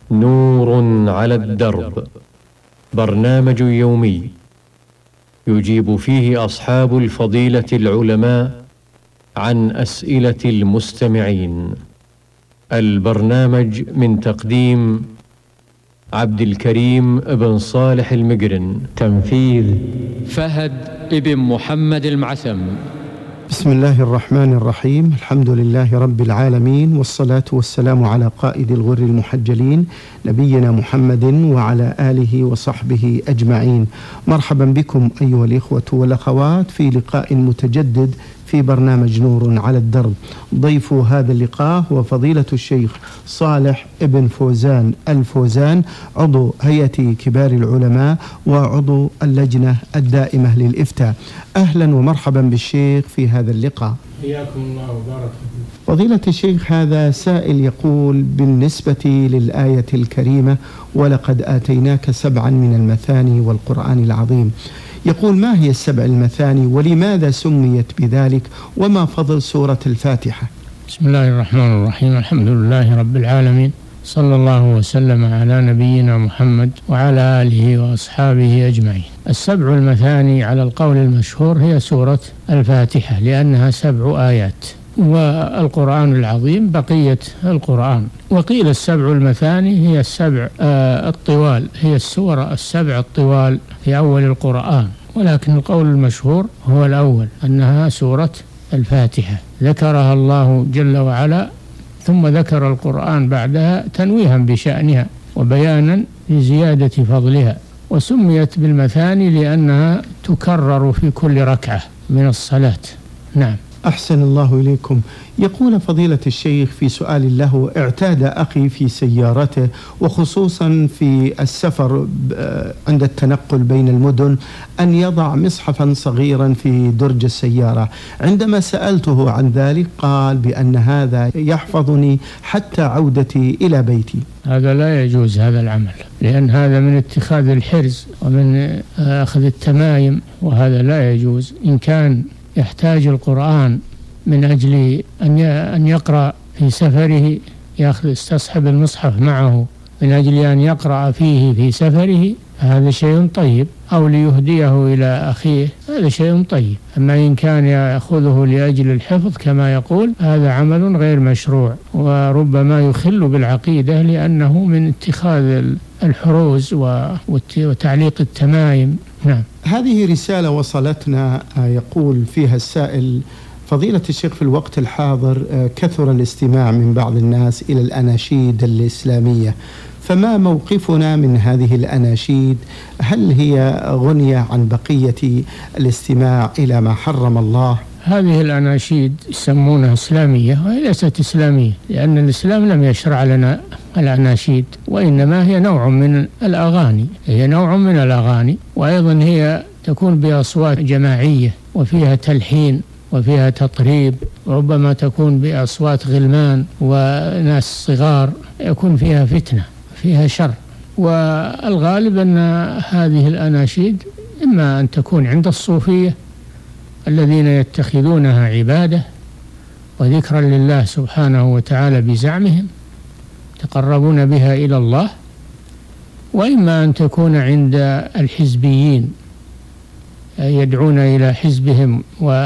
نور على الدرب، برنامج يومي يجيب فيه أصحاب الفضيلة العلماء عن أسئلة المستمعين. البرنامج من تقديم عبد الكريم بن صالح المقرن، تنفيذ فهد ابن محمد المعثم. بسم الله الرحمن الرحيم. الحمد لله رب العالمين، والصلاة والسلام على قائد الغر المحجلين نبينا محمد وعلى آله وصحبه أجمعين. مرحبا بكم أيها الإخوة والأخوات في لقاء متجدد في برنامج نور على الدرب. ضيف هذا اللقاء هو فضيلة الشيخ صالح ابن فوزان الفوزان، عضو هيئة كبار العلماء وعضو اللجنة الدائمة للإفتاء. أهلا ومرحبا بالشيخ في هذا اللقاء. حياكم الله وبارك فيكم. فضيلة الشيخ، هذا سائل يقول: بالنسبة للآية الكريمة ولقد آتيناك 7 من المثاني والقرآن العظيم، يقول: ما هي 7 المثاني ولماذا سميت بذلك وما فضل سورة الفاتحة؟ بسم الله الرحمن الرحيم. الحمد لله رب العالمين، صلى الله وسلم على نبينا محمد وعلى آله وأصحابه أجمعين. 7 المثاني على القول المشهور هي سورة الفاتحة، لأنها 7 آيات، والقرآن العظيم بقية القرآن. وقيل 7 المثاني هي 7 الطوال، هي السور 7 الطوال في أول القرآن، ولكن القول المشهور هو الأول، أنها سورة الفاتحة، ذكرها الله جل وعلا ثم ذكر القرآن بعدها تنويها بشأنها وبيانا لزيادة فضلها، وسميت بالمثاني لأنها تكرر في كل ركعة من الصلاة. نعم. أحسن الله إليكم. يقول فضيلة الشيخ في سؤال له: اعتاد أخي في سيارته وخصوصا في السفر عند التنقل بين المدن أن يضع مصحفا صغيرا في درج السيارة. عندما سألته عن ذلك قال بأن هذا يحفظني حتى عودتي إلى بيتي. هذا لا يجوز هذا العمل، لأن هذا من اتخاذ الحرز ومن أخذ التمايم، وهذا لا يجوز. إن كان يحتاج القرآن من أجل أن يقرأ في سفره، يستصحب المصحف معه من أجل أن يقرأ فيه في سفره، هذا شيء طيب، أو ليهديه إلى أخيه، هذا شيء طيب. أما إن كان يأخذه لأجل الحفظ كما يقول، هذا عمل غير مشروع، وربما يخل بالعقيدة، لأنه من اتخاذ الحروز وتعليق التمايم. نعم. هذه رسالة وصلتنا يقول فيها السائل: فضيلة الشيخ، في الوقت الحاضر كثر الاستماع من بعض الناس إلى الأناشيد الإسلامية، فما موقفنا من هذه الأناشيد؟ هل هي غنية عن بقية الاستماع إلى ما حرم الله؟ هذه الأناشيد يسمونها إسلامية وهي ليست إسلامية، لأن الإسلام لم يشرع لنا الأناشيد، وإنما هي نوع من الأغاني، وأيضا هي تكون بأصوات جماعية وفيها تلحين وفيها تطريب، وربما تكون بأصوات غلمان وناس صغار، يكون فيها فتنة، فيها شر. والغالب أن هذه الأناشيد إما أن تكون عند الصوفية الذين يتخذونها عبادة وذكرا لله سبحانه وتعالى بزعمهم، يتقربون بها إلى الله، وإما أن تكون عند الحزبيين يدعون إلى حزبهم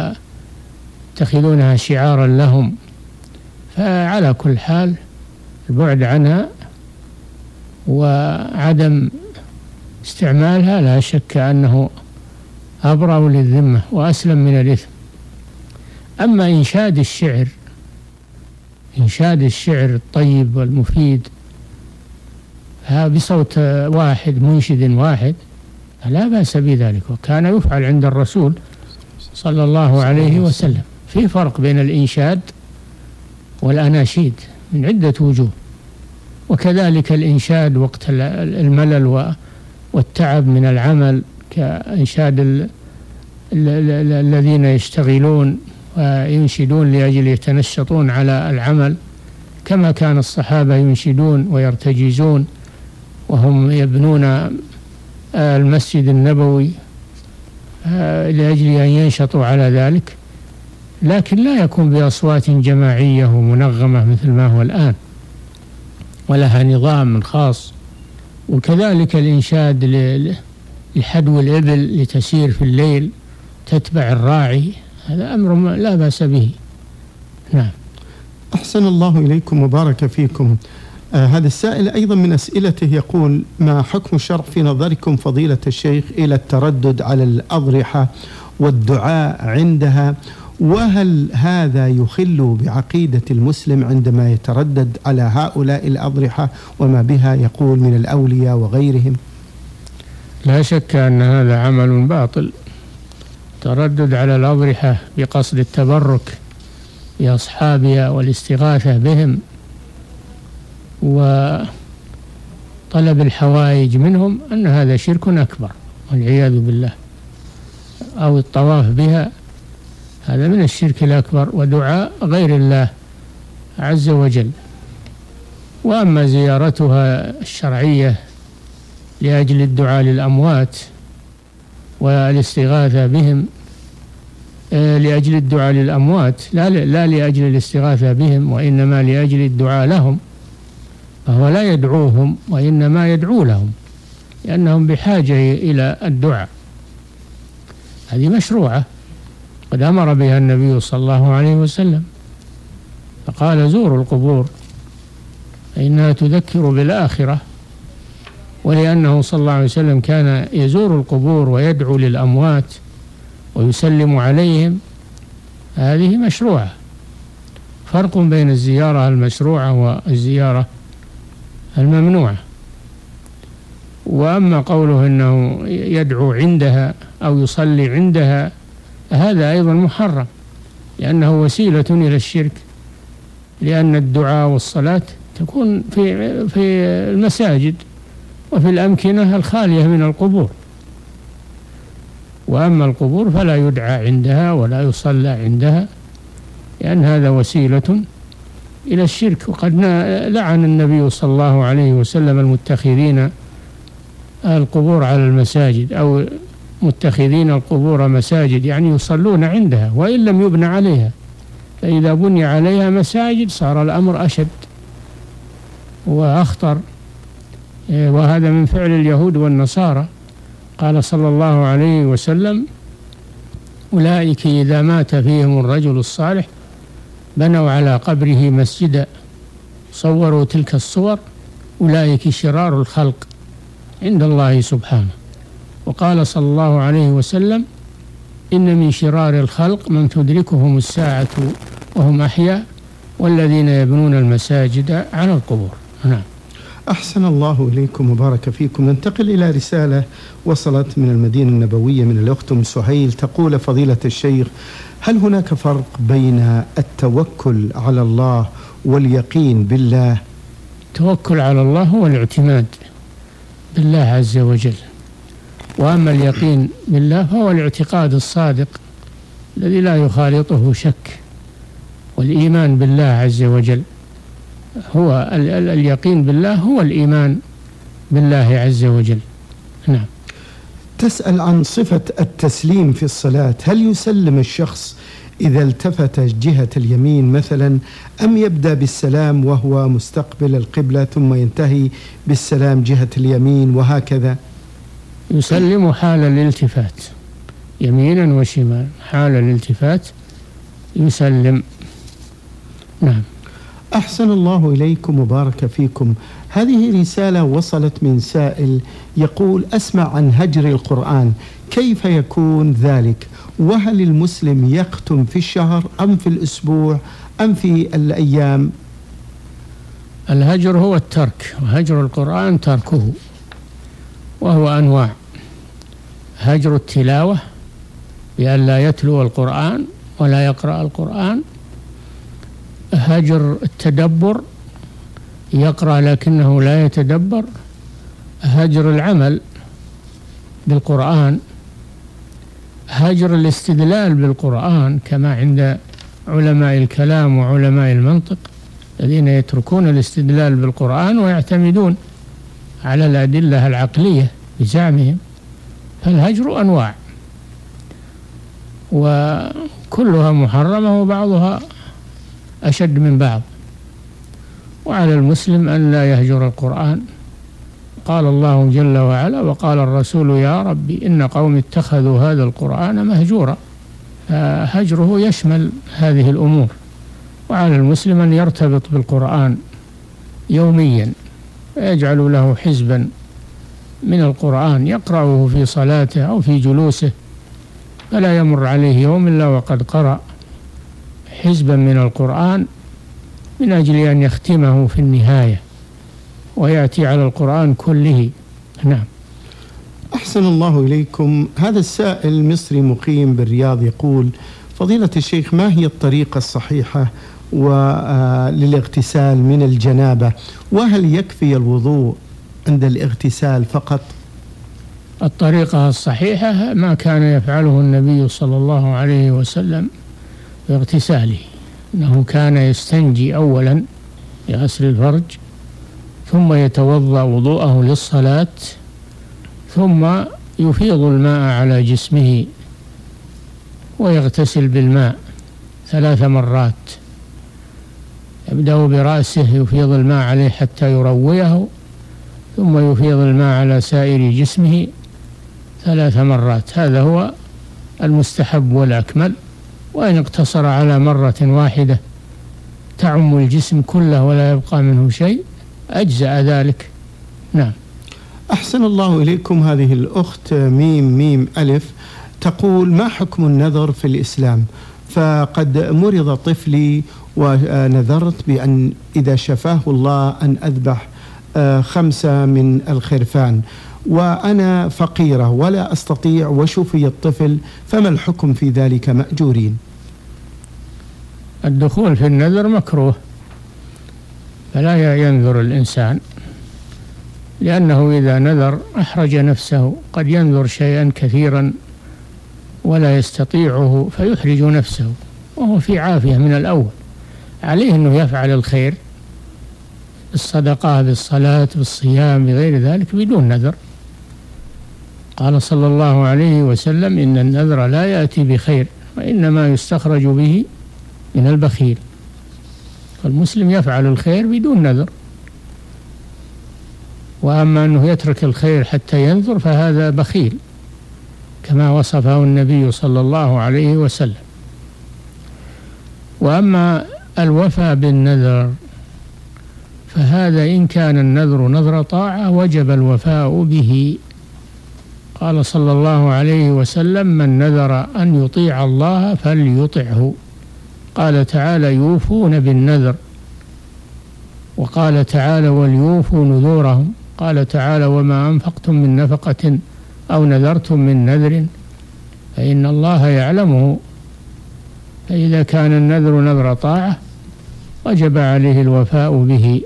ويتخذونها شعارا لهم. فعلى كل حال البعد عنها وعدم استعمالها لا شك أنه أبرأ للذمة وأسلم من الإثم. أما إنشاد الشعر الطيب والمفيد بصوت واحد، منشد واحد، لا بأس بذلك، وكان يفعل عند الرسول صلى الله عليه وسلم. في فرق بين الإنشاد والأناشيد من عدة وجوه، وكذلك الإنشاد وقت الملل والتعب من العمل، كإنشاد الذين يشتغلون وينشدون لأجل يتنشطون على العمل، كما كان الصحابة ينشدون ويرتجزون وهم يبنون المسجد النبوي لأجل أن ينشطوا على ذلك، لكن لا يكون بأصوات جماعية ومنغمة مثل ما هو الآن. ولها نظام خاص. وكذلك الإنشاد لحدو الإبل لتسير في الليل تتبع الراعي، هذا أمر لا بأس به. نعم. أحسن الله إليكم وبارك فيكم. هذا السائل أيضا من أسئلته يقول: ما حكم الشرع في نظركم فضيلة الشيخ إلى التردد على الأضرحة والدعاء عندها، وهل هذا يخل بعقيدة المسلم عندما يتردد على هؤلاء الأضرحة وما بها يقول من الأولياء وغيرهم؟ لا شك أن هذا عمل باطل، تردد على الأضرحة بقصد التبرك بأصحابها والاستغاثة بهم وطلب الحوائج منهم، أن هذا شرك أكبر والعياذ بالله، أو الطواف بها، هذا من الشرك الأكبر ودعاء غير الله عز وجل. وأما زيارتها الشرعية لأجل الدعاء للأموات والاستغاثة بهم، لأجل الدعاء للأموات لا لأجل الاستغاثة بهم، وإنما لأجل الدعاء لهم، فهو لا يدعوهم وإنما يدعو لهم لأنهم بحاجة إلى الدعاء، هذه مشروعة قد أمر بها النبي صلى الله عليه وسلم، فقال: زوروا القبور فإنها تذكر بالآخرة. ولأنه صلى الله عليه وسلم كان يزور القبور ويدعو للأموات ويسلم عليهم، هذه مشروعة. فرق بين الزيارة المشروعة والزيارة الممنوعة. وأما قوله أنه يدعو عندها أو يصلي عندها، هذا أيضا محرم، لأنه وسيلة إلى الشرك، لأن الدعاء والصلاة تكون في المساجد وفي الأمكنة الخالية من القبور، وأما القبور فلا يدعى عندها ولا يصلى عندها، لأن هذا وسيلة إلى الشرك. وقد لعن النبي صلى الله عليه وسلم المتخذين القبور على المساجد، أو متخذين القبور مساجد، يعني يصلون عندها وإن لم يبنى عليها، فإذا بني عليها مساجد صار الأمر أشد وأخطر، وهذا من فعل اليهود والنصارى. قال صلى الله عليه وسلم: أولئك إذا مات فيهم الرجل الصالح بنوا على قبره مسجدا، صوروا تلك الصور، أولئك شرار الخلق عند الله سبحانه. وقال صلى الله عليه وسلم: إن من شرار الخلق من تدركهم الساعة وهم أحياء والذين يبنون المساجد على القبور. نعم. أحسن الله إليكم وبارك فيكم. ننتقل إلى رسالة وصلت من المدينة النبوية من الأخت أم سهيل، تقول: فضيلة الشيخ، هل هناك فرق بين التوكل على الله واليقين بالله؟ التوكل على الله هو الاعتماد بالله عز وجل، وأما اليقين بالله فهو الاعتقاد الصادق الذي لا يخالطه شك، والإيمان بالله عز وجل هو اليقين بالله هو الإيمان بالله عز وجل. نعم. تسأل عن صفة التسليم في الصلاة، هل يسلم الشخص إذا التفت جهة اليمين مثلا، أم يبدأ بالسلام وهو مستقبل القبلة ثم ينتهي بالسلام جهة اليمين وهكذا؟ يسلم حال الالتفات يمينا وشمالا، حال الالتفات يسلم. نعم. أحسن الله إليكم وبارك فيكم. هذه رسالة وصلت من سائل يقول: أسمع عن هجر القرآن، كيف يكون ذلك؟ وهل المسلم يختم في الشهر أم في الأسبوع أم في الأيام؟ الهجر هو الترك، وهجر القرآن تركه، وهو أنواع: هجر التلاوة بأن لا يتلو القرآن ولا يقرأ القرآن، هجر التدبر يقرأ لكنه لا يتدبر، هجر العمل بالقرآن، هجر الاستدلال بالقرآن كما عند علماء الكلام وعلماء المنطق الذين يتركون الاستدلال بالقرآن ويعتمدون على الأدلة العقلية بزعمهم. فالهجر أنواع وكلها محرمة وبعضها أشد من بعض. وعلى المسلم أن لا يهجر القرآن. قال الله جل وعلا: وقال الرسول يا ربي إن قوم اتخذوا هذا القرآن مهجورا. فهجره يشمل هذه الأمور. وعلى المسلم أن يرتبط بالقرآن يوميا، يجعل له حزبا من القرآن يقرأه في صلاته أو في جلوسه، فلا يمر عليه يوم إلا وقد قرأ حزبا من القرآن من أجل أن يختمه في النهاية ويأتي على القرآن كله. نعم. أحسن الله إليكم. هذا السائل مصري مقيم بالرياض يقول: فضيلة الشيخ، ما هي الطريقة الصحيحة للاغتسال من الجنابة؟ وهل يكفي الوضوء عند الاغتسال فقط؟ الطريقة الصحيحة ما كان يفعله النبي صلى الله عليه وسلم في اغتساله، أنه كان يستنجي أولا بغسل الفرج، ثم يتوضأ وضوءه للصلاة، ثم يفيض الماء على جسمه ويغتسل بالماء 3 مرات. يبدأ برأسه يفيض الماء عليه حتى يرويه، ثم يفيض الماء على سائر جسمه 3 مرات. هذا هو المستحب والأكمل. وإن اقتصر على مرة واحدة تعم الجسم كله ولا يبقى منه شيء أجزأ ذلك. نعم. أحسن الله إليكم. هذه الأخت ميم ألف تقول: ما حكم النذر في الإسلام؟ فقد مرض طفلي ونذرت بأن إذا شفاه الله أن أذبح 5 من الخرفان، وأنا فقيرة ولا أستطيع وشفي الطفل، فما الحكم في ذلك مأجورين؟ الدخول في النذر مكروه، فلا ينذر الإنسان، لأنه إذا نذر أحرج نفسه. قد ينذر شيئا كثيرا ولا يستطيعه فيحرج نفسه وهو في عافية من الأول. عليه أنه يفعل الخير بالصدقة، بالصلاة، بالصيام، بغير ذلك بدون نذر. قال صلى الله عليه وسلم: إن النذر لا يأتي بخير وإنما يستخرج به من البخيل. فالمسلم يفعل الخير بدون نذر. وأما أنه يترك الخير حتى ينذر فهذا بخيل كما وصفه النبي صلى الله عليه وسلم. وأما الوفاء بالنذر فهذا إن كان النذر نذر طاعة وجب الوفاء به. قال صلى الله عليه وسلم: من نذر أن يطيع الله فليطعه. قال تعالى: يوفون بالنذر. وقال تعالى: وليوفوا نذورهم. قال تعالى: وما أنفقتم من نفقة أو نذرتم من نذر فإن الله يعلمه. فإذا كان النذر نذر طاعة وجب عليه الوفاء به،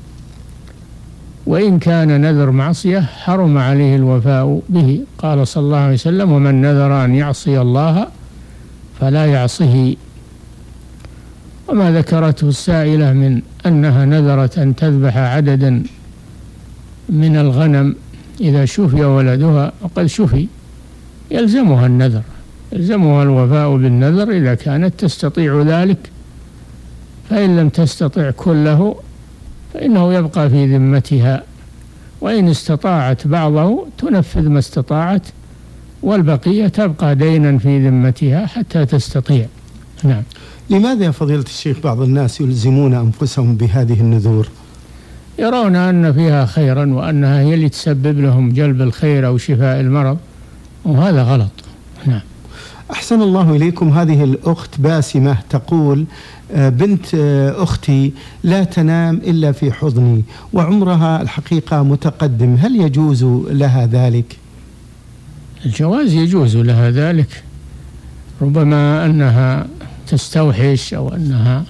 وإن كان نذر معصية حرم عليه الوفاء به. قال صلى الله عليه وسلم: ومن نذر أن يعصي الله فلا يعصه. وما ذكرته السائلة من أنها نذرت أن تذبح عددا من الغنم إذا شفي ولدها، وقد شفي، يلزمها النذر، يلزمها الوفاء بالنذر إذا كانت تستطيع ذلك. فإن لم تستطع كله فإنه يبقى في ذمتها، وإن استطاعت بعضه تنفذ ما استطاعت، والبقية تبقى دينا في ذمتها حتى تستطيع. نعم. لماذا يا فضيلة الشيخ بعض الناس يلزمون أنفسهم بهذه النذور؟ يرون أن فيها خيرا وأنها هي اللي تسبب لهم جلب الخير أو شفاء المرض، وهذا غلط. نعم. أحسن الله إليكم. هذه الأخت باسمة تقول: بنت أختي لا تنام إلا في حضني وعمرها الحقيقة متقدم، هل يجوز لها ذلك؟ الجواز يجوز لها ذلك، ربما أنها تستوحش أو أنها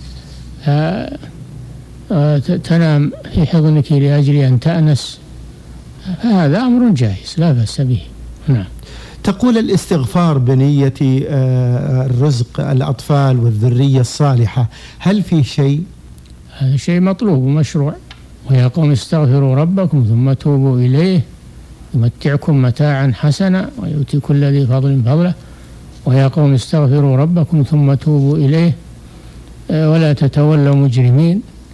تنام في حضنك لأجل أن تأنس، فهذا أمر جائز لا بأس به. نعم. تقول: الاستغفار بنية الرزق الأطفال والذرية الصالحة، هل في شيء؟ هذا شيء مطلوب ومشروع. ويا قوم استغفروا ربكم ثم توبوا إليه يمتعكم متاعا حسنا ويؤتي كل ذي فضل فضله. ويا قوم استغفروا ربكم ثم توبوا إليه ولا تتولوا مجرمين.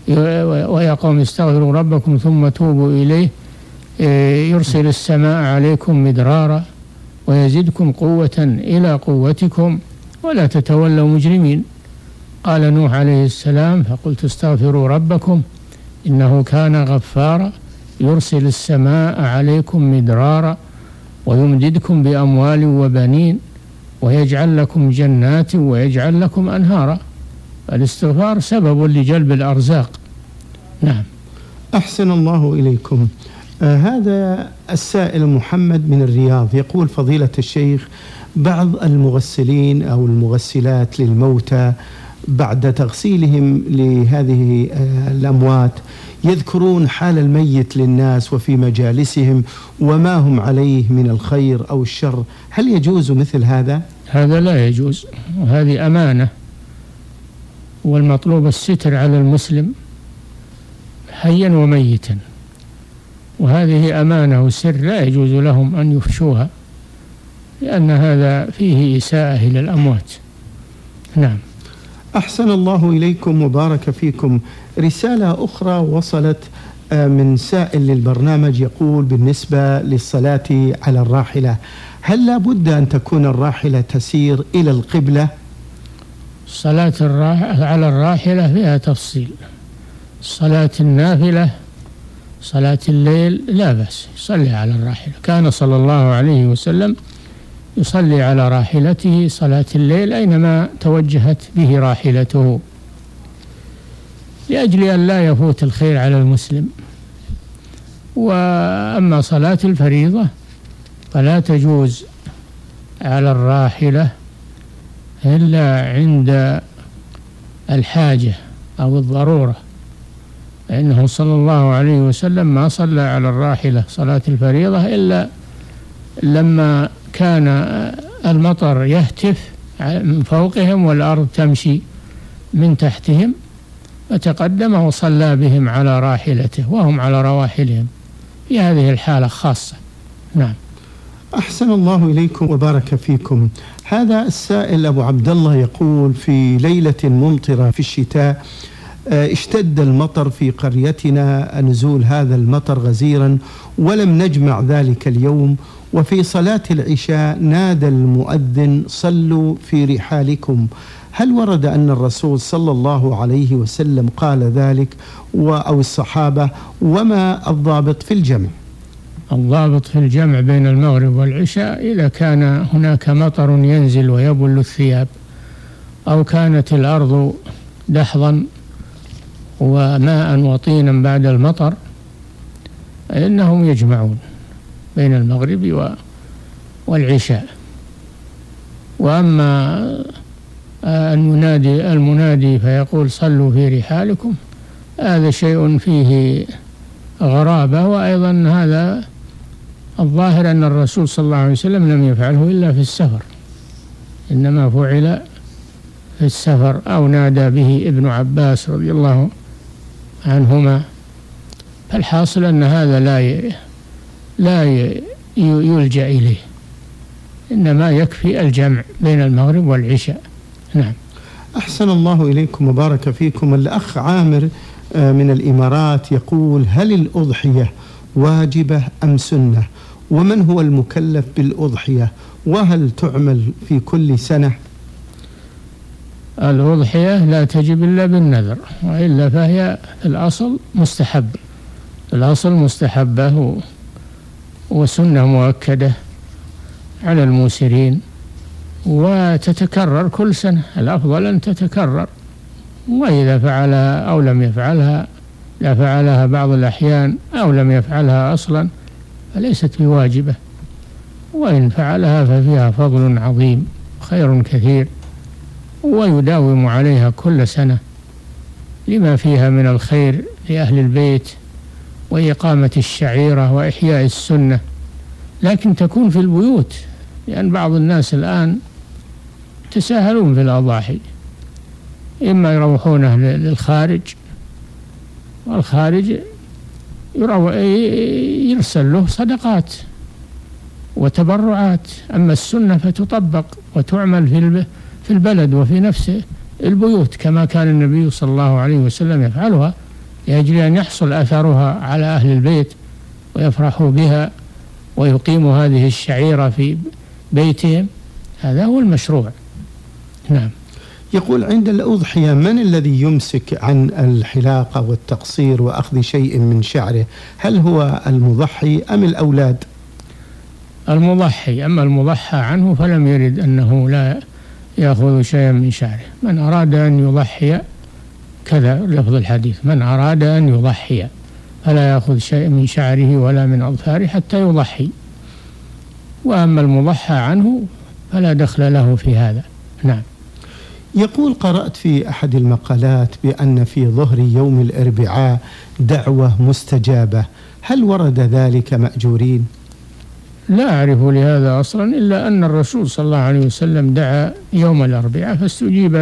ويا قوم استغفروا ربكم ثم توبوا إليه يرسل السماء عليكم مدرارا ويزدكم قوة إلى قوتكم ولا تتولوا مجرمين. قال نوح عليه السلام فقلت استغفروا ربكم إنه كان غفارا يرسل السماء عليكم مدرارا ويمددكم بأموال وبنين ويجعل لكم جنات ويجعل لكم أنهارا. الاستغفار سبب لجلب الأرزاق. نعم. أحسن الله إليكم. هذا السائل محمد من الرياض يقول فضيلة الشيخ بعض المغسلين أو المغسلات للموتى بعد تغسيلهم لهذه الأموات يذكرون حال الميت للناس وفي مجالسهم وما هم عليه من الخير أو الشر، هل يجوز مثل هذا؟ هذا لا يجوز، وهذه أمانة، والمطلوب الستر على المسلم حيا وميتا، وهذه أمانة وسر لا يجوز لهم أن يفشوها لأن هذا فيه إساءة إلى الأموات. نعم. أحسن الله إليكم وبارك فيكم. رسالة أخرى وصلت من سائل للبرنامج يقول بالنسبة للصلاة على الراحلة هل لا بد أن تكون الراحلة تسير إلى القبلة؟ الصلاة على الراحلة فيها تفصيل. صلاة النافلة صلاة الليل لا بأس يصلي على الراحلة، كان صلى الله عليه وسلم يصلي على راحلته صلاة الليل أينما توجهت به راحلته لأجل أن لا يفوت الخير على المسلم. وأما صلاة الفريضة فلا تجوز على الراحلة إلا عند الحاجة أو الضرورة، فإنه صلى الله عليه وسلم ما صلى على الراحلة صلاة الفريضة إلا لما كان المطر يهتف من فوقهم والأرض تمشي من تحتهم، فتقدم وصلى بهم على راحلته وهم على رواحلهم في هذه الحالة خاصة. نعم. أحسن الله إليكم وبارك فيكم. هذا السائل أبو عبد الله يقول في ليلة ممطرة في الشتاء اشتد المطر في قريتنا، نزول هذا المطر غزيرا ولم نجمع ذلك اليوم، وفي صلاة العشاء نادى المؤذن صلوا في رحالكم، هل ورد أن الرسول صلى الله عليه وسلم قال ذلك أو الصحابة؟ وما الضابط في الجمع؟ الضابط في الجمع بين المغرب والعشاء إذا كان هناك مطر ينزل ويبل الثياب أو كانت الأرض دحضا وماء وطينا بعد المطر إنهم يجمعون بين المغرب والعشاء. وأما المنادي فيقول صلوا في رحالكم هذا شيء فيه غرابة، وأيضا هذا الظاهر أن الرسول صلى الله عليه وسلم لم يفعله إلا في السفر، إنما فعل في السفر أو نادى به ابن عباس رضي الله عنهما. فالحاصل أن هذا لا يلجأ إليه، إنما يكفي الجمع بين المغرب والعشاء. نعم. أحسن الله إليكم وبارك فيكم. الأخ عامر من الإمارات يقول هل الأضحية واجبة أم سنة؟ ومن هو المكلف بالأضحية؟ وهل تعمل في كل سنة؟ الأضحية لا تجب إلا بالنذر، وإلا فهي الأصل مستحب، الأصل مستحبة وسنة مؤكدة على الموسرين، وتتكرر كل سنة، الأفضل أن تتكرر، وإذا فعلها أو لم يفعلها لا فعلها بعض الأحيان أو لم يفعلها أصلا فليست بواجبة، وإن فعلها ففيها فضل عظيم خير كثير، ويداوم عليها كل سنة لما فيها من الخير لأهل البيت وإقامة الشعيرة وإحياء السنة، لكن تكون في البيوت، لأن بعض الناس الآن تساهلون في الأضاحي، إما يروحونه للخارج، والخارج يرسل له صدقات وتبرعات، أما السنة فتطبق وتعمل في البلد وفي نفس البيوت كما كان النبي صلى الله عليه وسلم يفعلها لأجل أن يحصل أثرها على أهل البيت ويفرحوا بها ويقيموا هذه الشعيرة في بيتهم. هذا هو المشروع. نعم. يقول: عند الأضحية من الذي يمسك عن الحلاقة والتقصير وأخذ شيء من شعره؟ هل هو المضحي أم الأولاد؟ المضحي. أما المضحى عنه فلم يرد أنه لا يأخذ شيئا من شعره. من أراد أن يضحي، كذا لفظ الحديث: من أراد أن يضحي فلا يأخذ شيئا من شعره ولا من أظفاره حتى يضحي. وأما المضحى عنه فلا دخل له في هذا. نعم. يقول: قرأت في أحد المقالات بأن في ظهر يوم الأربعاء دعوة مستجابة، هل ورد ذلك مأجورين؟ لا أعرف لهذا أصلا، إلا أن الرسول صلى الله عليه وسلم دعا يوم الأربعاء فاستجيب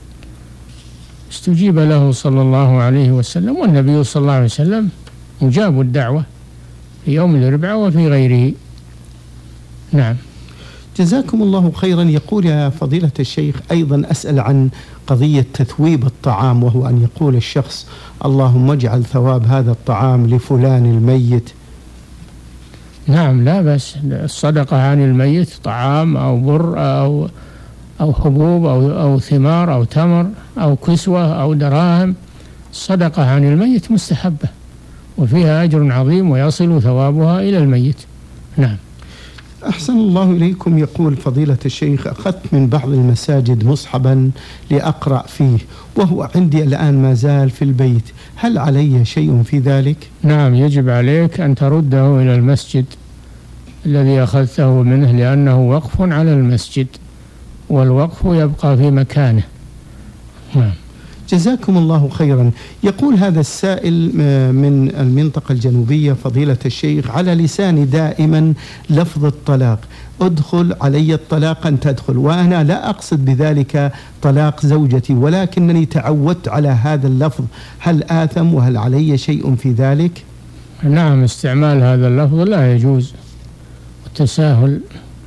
له صلى الله عليه وسلم، والنبي صلى الله عليه وسلم مجاب الدعوة في يوم الأربعاء وفي غيره. نعم. جزاكم الله خيرا. يقول: يا فضيلة الشيخ، أيضا أسأل عن قضية تثويب الطعام، وهو أن يقول الشخص: اللهم اجعل ثواب هذا الطعام لفلان الميت. نعم، لا بأس. الصدقة عن الميت طعام أو بر أو حبوب أو ثمار أو تمر أو كسوة أو دراهم، الصدقة عن الميت مستحبة وفيها أجر عظيم ويصل ثوابها إلى الميت. نعم. أحسن الله إليكم. يقول فضيلة الشيخ: أخذت من بعض المساجد مصحبا لأقرأ فيه وهو عندي الآن ما زال في البيت، هل علي شيء في ذلك؟ نعم، يجب عليك أن ترده إلى المسجد الذي أخذته منه، لأنه وقف على المسجد والوقف يبقى في مكانه. نعم. جزاكم الله خيرا. يقول هذا السائل من المنطقة الجنوبية: فضيلة الشيخ، على لساني دائما لفظ الطلاق، ادخل علي الطلاق أن تدخل، وأنا لا أقصد بذلك طلاق زوجتي، ولكنني تعودت على هذا اللفظ، هل آثم وهل علي شيء في ذلك؟ نعم، استعمال هذا اللفظ لا يجوز، والتساهل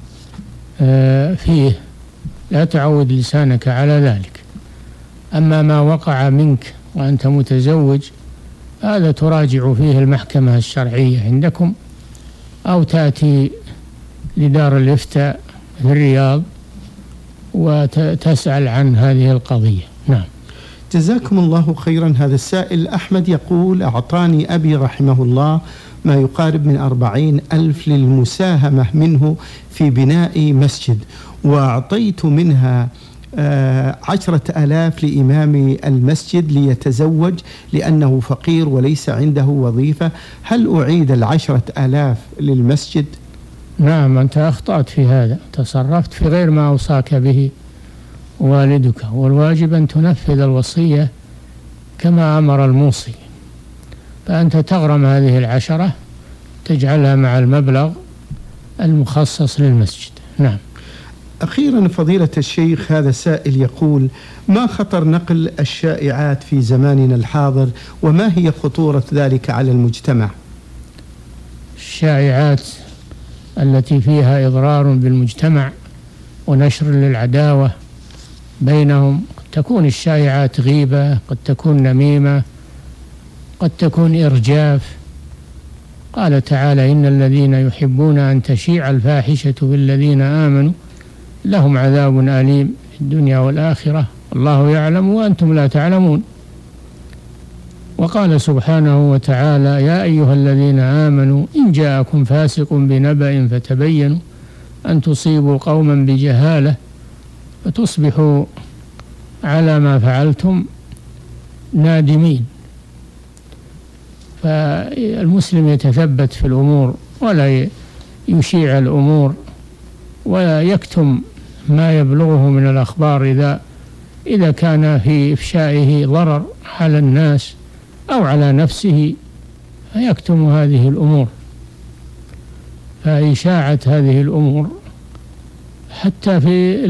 فيه، لا تعود لسانك على ذلك. أما ما وقع منك وأنت متزوج هذا تراجع فيه المحكمة الشرعية عندكم، أو تأتي لدار الإفتاء في الرياض وتسأل عن هذه القضية. نعم. جزاكم الله خيرا. هذا السائل أحمد يقول: أعطاني أبي رحمه الله ما يقارب من 40,000 للمساهمة منه في بناء مسجد، وأعطيت منها 10,000 لإمام المسجد ليتزوج لأنه فقير وليس عنده وظيفة، هل أعيد 10,000 للمسجد؟ نعم، أنت أخطأت في هذا، تصرفت في غير ما أوصاك به والدك، والواجب أن تنفذ الوصية كما أمر الموصي، فأنت تغرم هذه 10 تجعلها مع المبلغ المخصص للمسجد. نعم. أخيرا فضيلة الشيخ، هذا سائل يقول: ما خطر نقل الشائعات في زماننا الحاضر، وما هي خطورة ذلك على المجتمع؟ الشائعات التي فيها إضرار بالمجتمع ونشر للعداوة بينهم، قد تكون الشائعات غيبة، قد تكون نميمة، قد تكون إرجاف. قال تعالى: إن الذين يحبون أن تشيع الفاحشة بالذين آمنوا لهم عذاب أليم في الدنيا والآخرة والله يعلم وأنتم لا تعلمون. وقال سبحانه وتعالى: يا أيها الذين آمنوا إن جاءكم فاسق بنبأ فتبينوا أن تصيبوا قوما بجهالة فتصبحوا على ما فعلتم نادمين. فالمسلم يتثبت في الأمور ولا يشيع الأمور ولا يكتم ما يبلغه من الأخبار إذا كان في إفشائه ضرر على الناس أو على نفسه، فيكتم هذه الأمور. فإشاعة هذه الأمور حتى في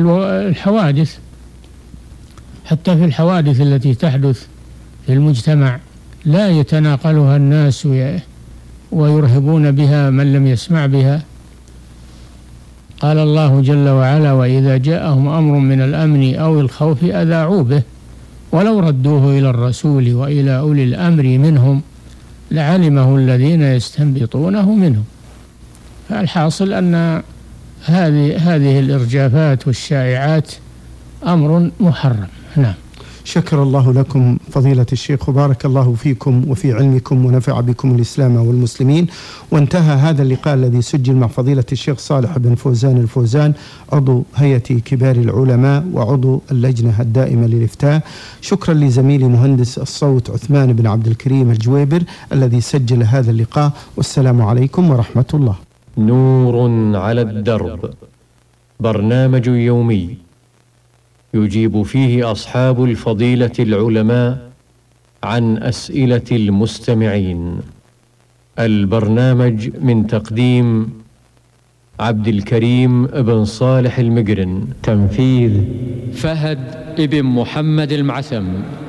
الحوادث التي تحدث في المجتمع لا يتناقلها الناس ويرهبون بها من لم يسمع بها. قال الله جل وعلا: وإذا جاءهم أمر من الأمن أو الخوف أذاعوا به ولو ردوه إلى الرسول وإلى أولي الأمر منهم لعلمه الذين يستنبطونه منهم. فالحاصل أن هذه الإرجافات والشائعات أمر محرم. نعم. شكر الله لكم فضيلة الشيخ وبارك الله فيكم وفي علمكم ونفع بكم الإسلام والمسلمين. وانتهى هذا اللقاء الذي سجل مع فضيلة الشيخ صالح بن فوزان الفوزان عضو هيئة كبار العلماء وعضو اللجنة الدائمة للإفتاء. شكرا لزميلي مهندس الصوت عثمان بن عبد الكريم الجويبر الذي سجل هذا اللقاء، والسلام عليكم ورحمة الله. نور على الدرب، برنامج يومي يجيب فيه أصحاب الفضيلة العلماء عن أسئلة المستمعين. البرنامج من تقديم عبد الكريم بن صالح المقرن، تنفيذ فهد بن محمد المعثم.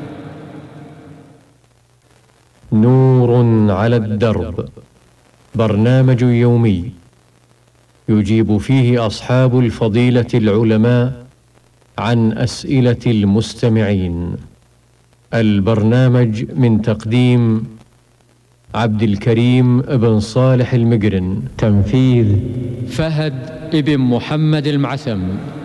نور على الدرب، برنامج يومي يجيب فيه أصحاب الفضيلة العلماء عن أسئلة المستمعين. البرنامج من تقديم عبد الكريم بن صالح المقرن، تنفيذ فهد بن محمد المعثم.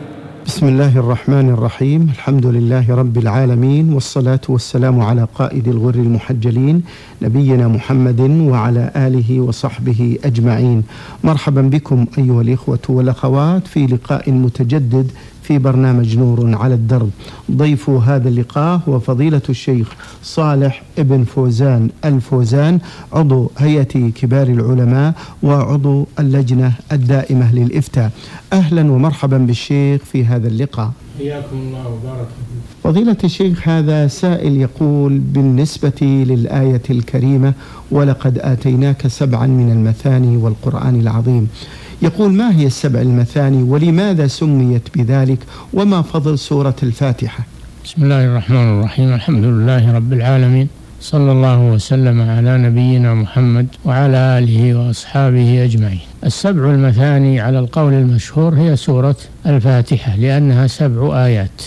بسم الله الرحمن الرحيم. الحمد لله رب العالمين، والصلاة والسلام على قائد الغر المحجلين نبينا محمد وعلى آله وصحبه أجمعين. مرحبا بكم أيها الإخوة والأخوات في لقاء متجدد في برنامج نور على الدرب. ضيف هذا اللقاء هو فضيلة الشيخ صالح بن فوزان الفوزان، عضو هيئة كبار العلماء وعضو اللجنة الدائمة للإفتاء. أهلا ومرحبا بالشيخ في هذا اللقاء. حياكم الله وبارك فيكم. فضيلة الشيخ، هذا سائل يقول بالنسبة للآية الكريمة ولقد آتيناك 7 من المثاني والقرآن العظيم، يقول ما هي 7 المثاني ولماذا سميت بذلك وما فضل سورة الفاتحة؟ بسم الله الرحمن الرحيم. الحمد لله رب العالمين، صلى الله وسلم على نبينا محمد وعلى آله وأصحابه أجمعين. 7 المثاني على القول المشهور هي سورة الفاتحة لأنها 7 آيات،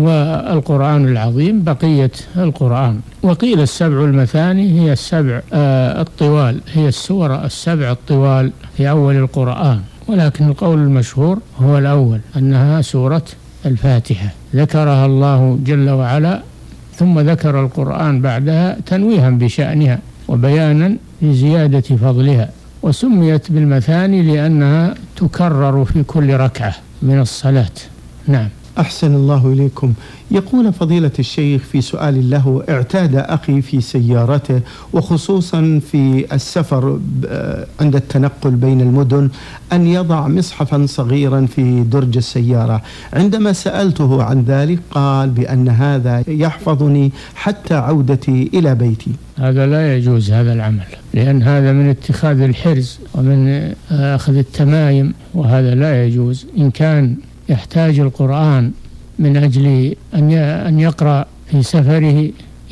والقرآن العظيم بقية القرآن. وقيل 7 المثاني هي 7 الطوال، هي السور 7 الطوال في أول القرآن، ولكن القول المشهور هو الأول أنها سورة الفاتحة، ذكرها الله جل وعلا ثم ذكر القرآن بعدها تنويها بشأنها وبيانا لزيادة فضلها. وسميت بالمثاني لأنها تكرر في كل ركعة من الصلاة. نعم. أحسن الله إليكم. يقول فضيلة الشيخ في سؤال له: اعتاد أخي في سيارته وخصوصا في السفر عند التنقل بين المدن أن يضع مصحفا صغيرا في درج السيارة. عندما سألته عن ذلك قال بأن هذا يحفظني حتى عودتي إلى بيتي. هذا لا يجوز هذا العمل، لأن هذا من اتخاذ الحرز ومن أخذ التمايم، وهذا لا يجوز. إن كان يحتاج القرآن من أجل أن يقرأ في سفره،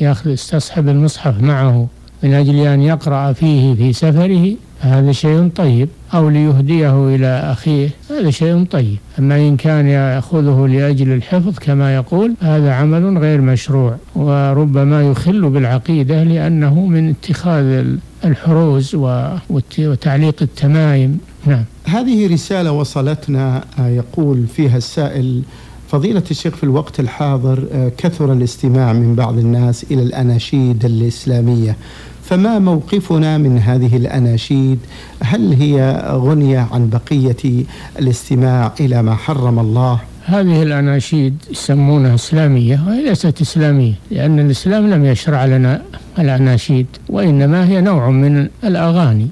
يستصحب المصحف معه من أجل أن يقرأ فيه في سفره، هذا شيء طيب، أو ليهديه إلى أخيه، هذا شيء طيب. أما إن كان يأخذه لأجل الحفظ كما يقول، هذا عمل غير مشروع وربما يخل بالعقيدة، لأنه من اتخاذ الحروز وتعليق التمايم. نعم. هذه رسالة وصلتنا يقول فيها السائل: فضيلة الشيخ، في الوقت الحاضر كثر الاستماع من بعض الناس إلى الأناشيد الإسلامية، فما موقفنا من هذه الأناشيد؟ هل هي غنية عن بقية الاستماع إلى ما حرم الله؟ هذه الأناشيد يسمونها إسلامية وهي ليست إسلامية، لأن الإسلام لم يشرع لنا الأناشيد، وإنما هي نوع من الأغاني،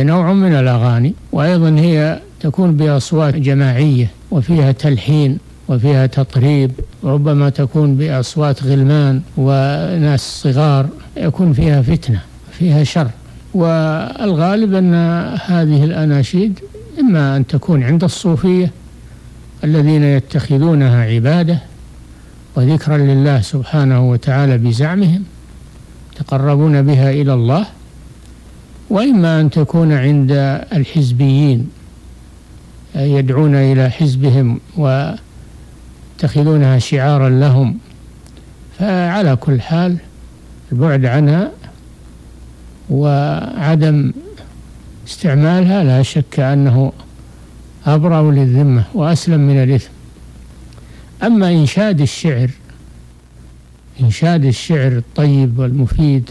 وأيضا هي تكون بأصوات جماعية وفيها تلحين وفيها تطريب، وربما تكون بأصوات غلمان وناس صغار، يكون فيها فتنة، فيها شر. والغالب أن هذه الأناشيد إما أن تكون عند الصوفية الذين يتخذونها عبادة وذكرا لله سبحانه وتعالى بزعمهم، يتقربون بها إلى الله، وإما أن تكون عند الحزبيين يدعون إلى حزبهم ويتخذونها شعارا لهم، فعلى كل حال البعد عنها وعدم استعمالها لا شك أنه أبرأ للذمة وأسلم من الإثم. أما إنشاد الشعر الطيب والمفيد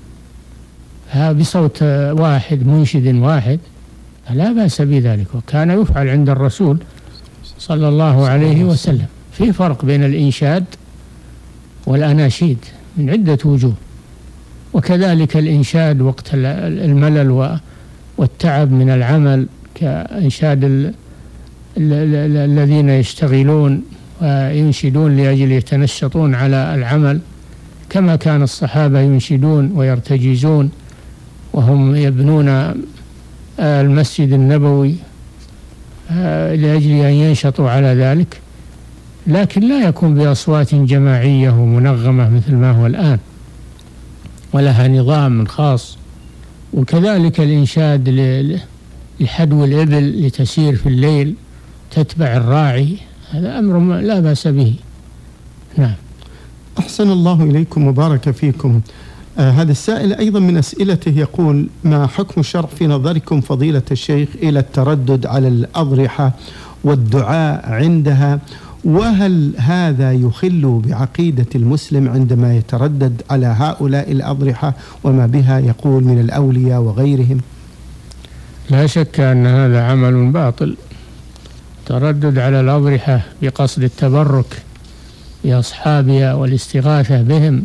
بصوت واحد منشد واحد لا بأس بذلك، وكان يفعل عند الرسول صلى الله عليه وسلم. في فرق بين الإنشاد والأناشيد من عدة وجوه، وكذلك الإنشاد وقت الملل والتعب من العمل كإنشاد الذين يشتغلون وينشدون لأجل يتنشطون على العمل، كما كان الصحابة ينشدون ويرتجزون وهم يبنون المسجد النبوي لأجل أن ينشطوا على ذلك، لكن لا يكون بأصوات جماعية ومنغمة مثل ما هو الآن، ولها نظام خاص. وكذلك الإنشاد لحدو الإبل لتسير في الليل تتبع الراعي، هذا أمر لا بأس به. نعم. أحسن الله إليكم وبارك فيكم. هذا السائل أيضا من أسئلته يقول: ما حكم الشرع في نظركم فضيلة الشيخ إلى التردد على الأضرحة والدعاء عندها، وهل هذا يخل بعقيدة المسلم عندما يتردد على هؤلاء الأضرحة وما بها يقول من الأولياء وغيرهم؟ لا شك أن هذا عمل باطل، تردد على الأضرحة بقصد التبرك بأصحابها والاستغاثة بهم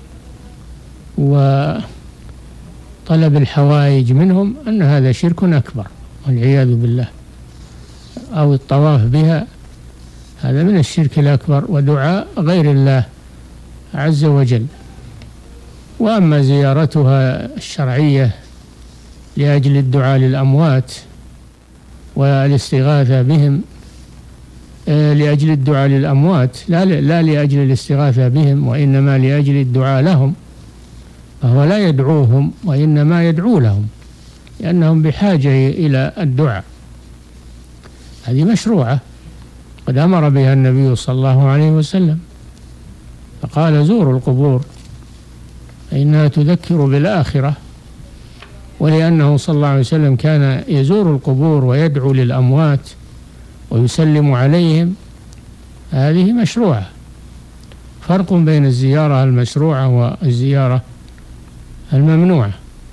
وطلب الحوائج منهم، أن هذا شرك أكبر والعياذ بالله، أو الطواف بها، هذا من الشرك الأكبر ودعاء غير الله عز وجل. وأما زيارتها الشرعية لأجل الدعاء للأموات والاستغاثة بهم، لأجل الدعاء للأموات لا لأجل الاستغاثة بهم، وإنما لأجل الدعاء لهم، فهو لا يدعوهم وإنما يدعو لهم لأنهم بحاجة إلى الدعاء، هذه مشروعة قد أمر بها النبي صلى الله عليه وسلم، فقال: زوروا القبور فإنها تذكر بالآخرة. ولأنه صلى الله عليه وسلم كان يزور القبور ويدعو للأموات ويسلم عليهم، هذه مشروعة. فرق بين الزيارة المشروعة والزيارة الممنوعة.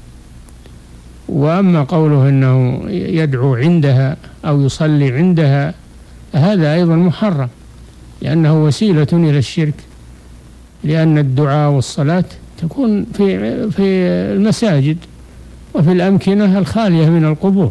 وأما قوله أنه يدعو عندها أو يصلي عندها، هذا أيضا محرم، لأنه وسيلة إلى الشرك، لأن الدعاء والصلاة تكون في المساجد وفي الأمكنة الخالية من القبور،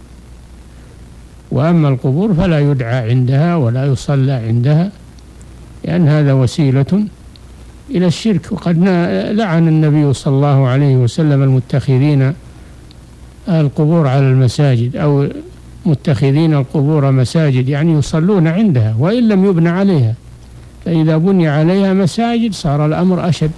وأما القبور فلا يدعى عندها ولا يصلى عندها، لأن هذا وسيلة إلى الشرك. وقد لعن النبي صلى الله عليه وسلم المتخذين القبور على المساجد، أو متخذين القبور مساجد، يعني يصلون عندها وإن لم يبنى عليها، فإذا بني عليها مساجد صار الأمر أشد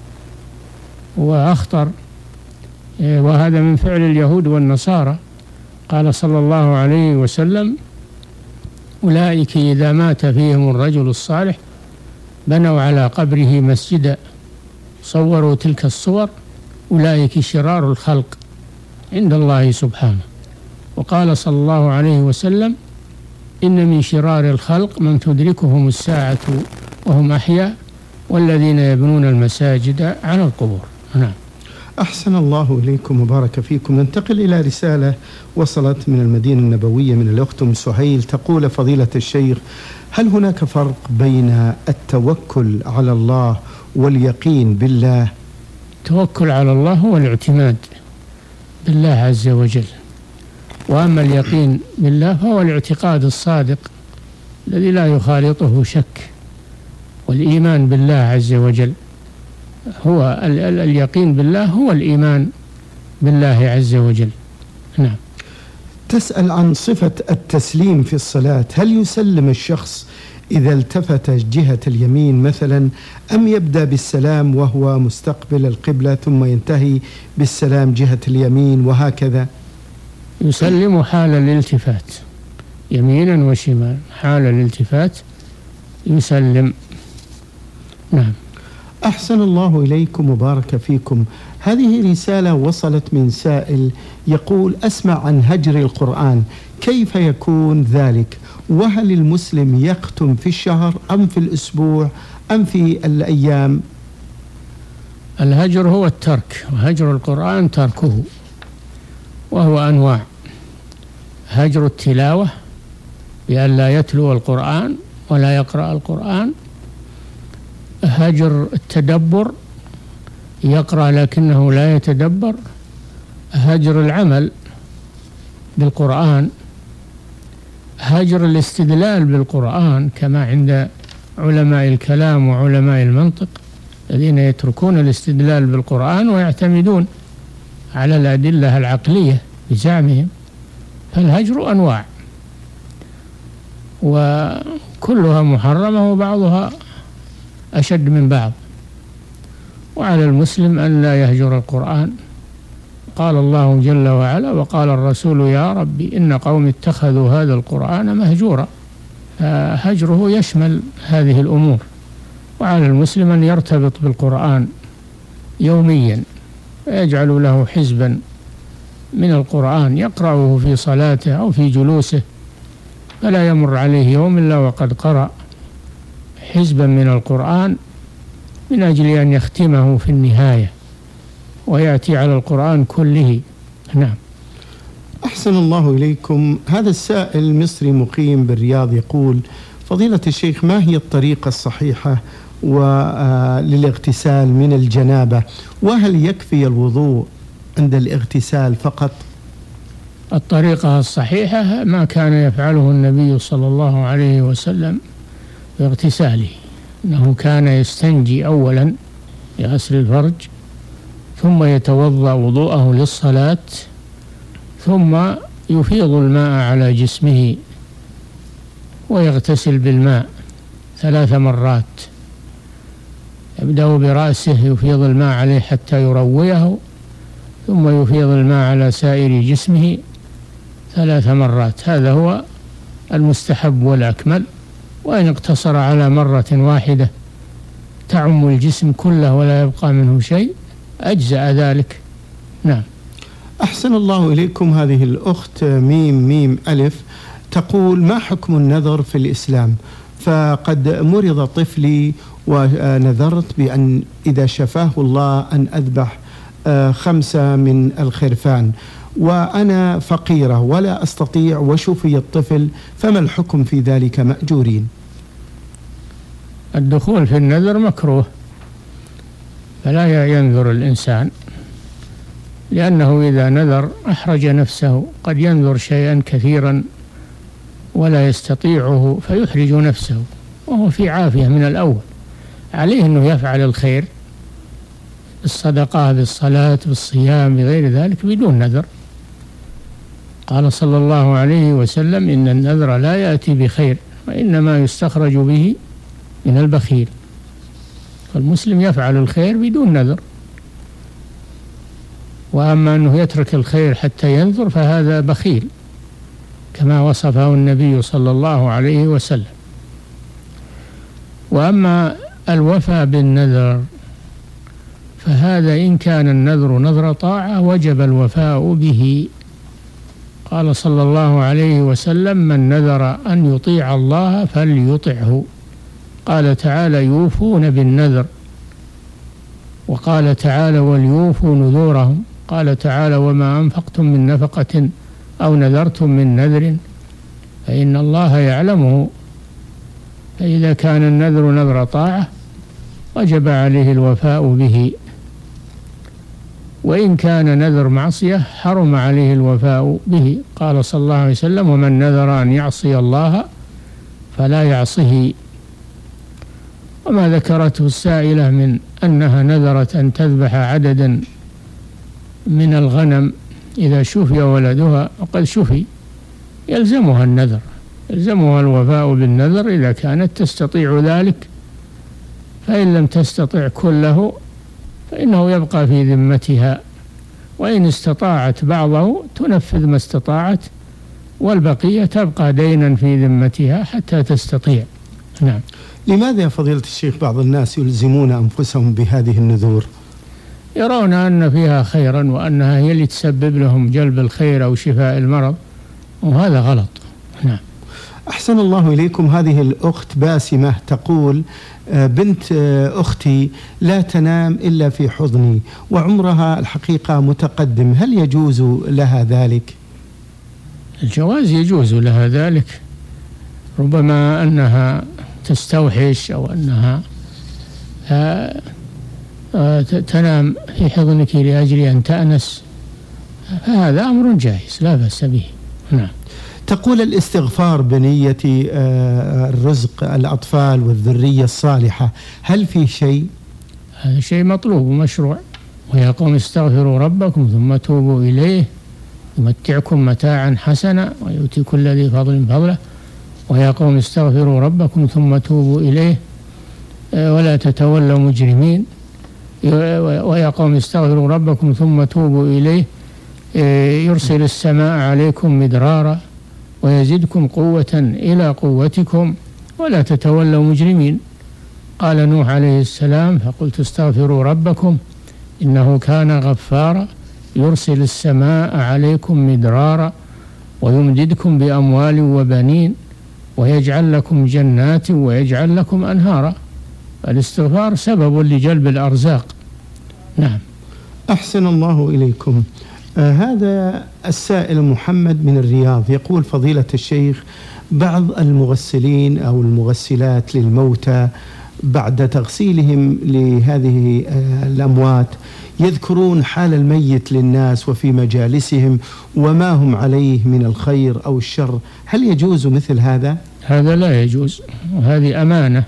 وأخطر، وهذا من فعل اليهود والنصارى. قال صلى الله عليه وسلم: أولئك إذا مات فيهم الرجل الصالح بنوا على قبره مسجدا صوروا تلك الصور، أولئك شرار الخلق عند الله سبحانه. وقال صلى الله عليه وسلم: إن من شرار الخلق من تدركهم الساعة وهم أحياء والذين يبنون المساجد على القبور. نعم. أحسن الله إليكم وبارك فيكم. ننتقل إلى رسالة وصلت من المدينة النبوية من الأخت أم سهيل، تقول: فضيلة الشيخ، هل هناك فرق بين التوكل على الله واليقين بالله؟ التوكل على الله هو الاعتماد بالله عز وجل، وأما اليقين بالله فهو الاعتقاد الصادق الذي لا يخالطه شك، والإيمان بالله عز وجل هو اليقين بالله هو الإيمان بالله عز وجل. نعم. تسأل عن صفة التسليم في الصلاة، هل يسلم الشخص إذا التفت جهة اليمين مثلا، أم يبدأ بالسلام وهو مستقبل القبلة ثم ينتهي بالسلام جهة اليمين وهكذا؟ يسلم حال الالتفات يمينا وشمالا، حال الالتفات يسلم. نعم. أحسن الله إليكم وبارك فيكم. هذه رسالة وصلت من سائل يقول: أسمع عن هجر القرآن، كيف يكون ذلك؟ وهل المسلم يختم في الشهر أم في الأسبوع أم في الأيام؟ الهجر هو الترك، وهجر القرآن تركه، وهو أنواع: هجر التلاوة بأن لا يتلو القرآن ولا يقرأ القرآن، هجر التدبر يقرأ لكنه لا يتدبر، هجر العمل بالقرآن، هجر الاستدلال بالقرآن كما عند علماء الكلام وعلماء المنطق الذين يتركون الاستدلال بالقرآن ويعتمدون على الأدلة العقلية بزعمهم. فالهجر أنواع وكلها محرمة وبعضها أشد من بعض، وعلى المسلم أن لا يهجر القرآن. قال الله جل وعلا: وقال الرسول يا ربي إن قوم اتخذوا هذا القرآن مهجورا. هجره يشمل هذه الأمور، وعلى المسلم أن يرتبط بالقرآن يوميا، ويجعل له حزبا من القرآن يقرأه في صلاته أو في جلوسه، فلا يمر عليه يوم إلا وقد قرأ حزبا من القرآن من أجل أن يختمه في النهاية ويأتي على القرآن كله. نعم. أحسن الله إليكم. هذا السائل مصري مقيم بالرياض يقول: فضيلة الشيخ، ما هي الطريقة الصحيحة للاغتسال من الجنابة؟ وهل يكفي الوضوء عند الاغتسال فقط؟ الطريقة الصحيحة ما كان يفعله النبي صلى الله عليه وسلم في اغتساله، أنه كان يستنجي أولا بغسل الفرج، ثم يتوضأ وضوءه للصلاة، ثم يفيض الماء على جسمه ويغتسل بالماء 3 مرات. يبدأ برأسه يفيض الماء عليه حتى يرويه، ثم يفيض الماء على سائر جسمه 3 مرات. هذا هو المستحب والأكمل. وإن اقتصر على مرة واحدة تعم الجسم كله ولا يبقى منه شيء أجزأ ذلك. نعم. أحسن الله إليكم. هذه الأخت ميم ألف تقول: ما حكم النذر في الإسلام؟ فقد مرض طفلي ونذرت بأن إذا شفاه الله أن أذبح 5 من الخرفان، وأنا فقيرة ولا أستطيع وشفي الطفل، فما الحكم في ذلك مأجورين؟ الدخول في النذر مكروه، فلا ينذر الإنسان، لأنه إذا نذر أحرج نفسه. قد ينذر شيئا كثيرا ولا يستطيعه فيحرج نفسه وهو في عافية من الأول. عليه أنه يفعل الخير، الصدقة، بالصلاة، بالصيام، بغير ذلك بدون نذر. قال صلى الله عليه وسلم: إن النذر لا يأتي بخير وإنما يستخرج به من البخيل. فالمسلم يفعل الخير بدون نذر. وأما أنه يترك الخير حتى ينذر فهذا بخيل كما وصفه النبي صلى الله عليه وسلم. وأما الوفاء بالنذر فهذا إن كان النذر نذر طاعة وجب الوفاء به. قال صلى الله عليه وسلم: من نذر أن يطيع الله فليطعه. قال تعالى: يوفون بالنذر. وقال تعالى: وليوفوا نذورهم. قال تعالى: وما أنفقتم من نفقة أو نذرتم من نذر فإن الله يعلمه. فإذا كان النذر نذر طاعة وجب عليه الوفاء به، وإن كان نذر معصية حرم عليه الوفاء به. قال صلى الله عليه وسلم: ومن نذر أن يعصي الله فلا يعصه. وما ذكرته السائلة من أنها نذرت أن تذبح عددا من الغنم إذا شفي ولدها وقد شفي، يلزمها النذر، يلزمها الوفاء بالنذر إذا كانت تستطيع ذلك. فإن لم تستطع كله فإنه يبقى في ذمتها، وإن استطاعت بعضه تنفذ ما استطاعت، والبقية تبقى دينا في ذمتها حتى تستطيع. نعم. لماذا يا فضيلة الشيخ بعض الناس يلزمون أنفسهم بهذه النذور؟ يرون أن فيها خيرا وأنها هي اللي تسبب لهم جلب الخير أو شفاء المرض، وهذا غلط. نعم. أحسن الله إليكم. هذه الأخت باسمة تقول: بنت أختي لا تنام إلا في حضني وعمرها الحقيقة متقدم، هل يجوز لها ذلك؟ الجواز يجوز لها ذلك، ربما أنها تستوحش أو أنها تنام في حضنك لأجل أن تأنس، فهذا أمر جائز لا بأس به. نعم. تقول: الاستغفار بنية الرزق الأطفال والذرية الصالحة، هل في شيء؟ هذا شيء مطلوب ومشروع. ويا قوم استغفروا ربكم ثم توبوا إليه يمتعكم متاعا حسنا ويؤتي كل ذي فضل فضله ويا قوم استغفروا ربكم ثم توبوا إليه ولا تتولوا مجرمين. ويا قوم استغفروا ربكم ثم توبوا إليه يرسل السماء عليكم مدرارا ويزدكم قوة إلى قوتكم ولا تتولوا مجرمين. قال نوح عليه السلام: فقلت استغفروا ربكم إنه كان غفارا يرسل السماء عليكم مدرارا ويمددكم بأموال وبنين ويجعل لكم جنات ويجعل لكم أنهارا. الاستغفار سبب لجلب الأرزاق. نعم. أحسن الله إليكم. هذا السائل محمد من الرياض يقول: فضيلة الشيخ، بعض المغسلين أو المغسلات للموتى بعد تغسيلهم لهذه الأموات يذكرون حال الميت للناس وفي مجالسهم وما هم عليه من الخير أو الشر، هل يجوز مثل هذا؟ هذا لا يجوز، وهذه أمانة،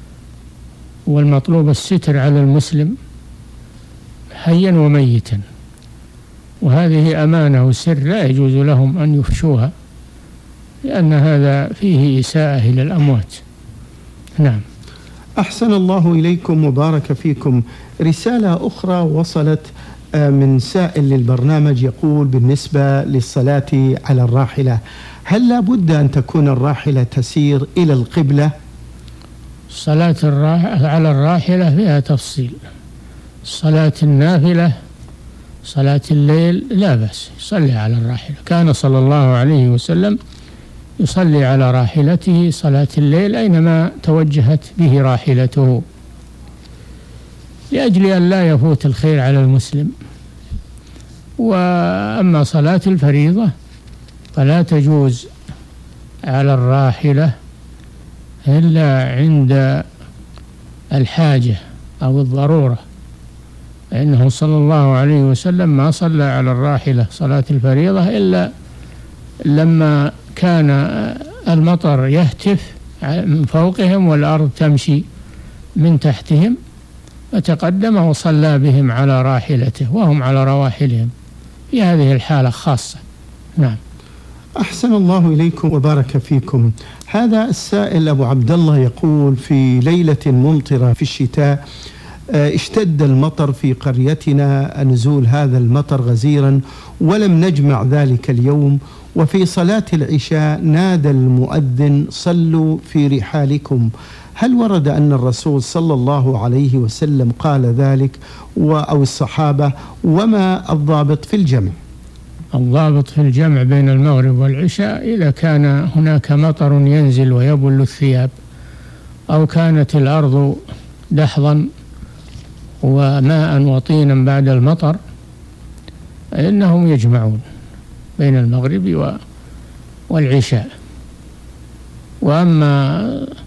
والمطلوب الستر على المسلم حيا وميتا، وهذه أمانة وسر لا يجوز لهم أن يفشوها، لأن هذا فيه إساءة إلى الأموات. نعم. أحسن الله إليكم وبارك فيكم. رسالة أخرى وصلت من سائل للبرنامج يقول: بالنسبة للصلاة على الراحلة، هل لا بد أن تكون الراحلة تسير إلى القبلة؟ الصلاة على الراحلة فيها تفصيل. صلاة النافلة صلاة الليل لا بأس يصلي على الراحلة، كان صلى الله عليه وسلم يصلي على راحلته صلاة الليل أينما توجهت به راحلته، لأجل أن لا يفوت الخير على المسلم. وأما صلاة الفريضة فلا تجوز على الراحلة إلا عند الحاجة أو الضرورة، فإنه صلى الله عليه وسلم ما صلى على الراحلة صلاة الفريضة إلا لما كان المطر يهتف من فوقهم والأرض تمشي من تحتهم، فتقدم وصلى بهم على راحلته وهم على رواحلهم في هذه الحالة خاصة. نعم. أحسن الله إليكم وبارك فيكم. هذا السائل أبو عبد الله يقول: في ليلة ممطرة في الشتاء اشتد المطر في قريتنا، نزول هذا المطر غزيرا ولم نجمع ذلك اليوم، وفي صلاة العشاء نادى المؤذن: صلوا في رحالكم. هل ورد أن الرسول صلى الله عليه وسلم قال ذلك أو الصحابة؟ وما الضابط في الجمع؟ الضابط في الجمع بين المغرب والعشاء إذا كان هناك مطر ينزل ويبل الثياب، أو كانت الأرض دحضا وماء وطينا بعد المطر، إنهم يجمعون بين المغرب والعشاء. وأما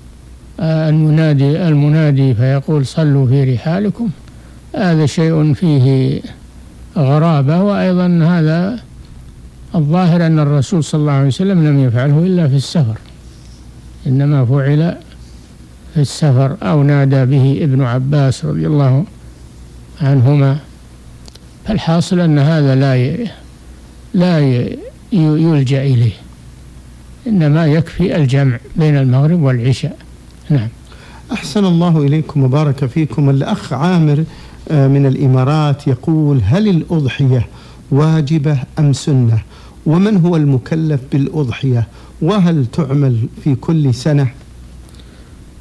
المنادي فيقول: صلوا في رحالكم، هذا شيء فيه غرابة، وأيضا هذا الظاهر أن الرسول صلى الله عليه وسلم لم يفعله إلا في السفر، إنما فعل في السفر، أو نادى به ابن عباس رضي الله عنهما. فالحاصل أن هذا لا يلجأ إليه، إنما يكفي الجمع بين المغرب والعشاء. نعم. أحسن الله إليكم وبارك فيكم. الأخ عامر من الإمارات يقول: هل الأضحية واجبة أم سنة؟ ومن هو المكلف بالأضحية؟ وهل تعمل في كل سنة؟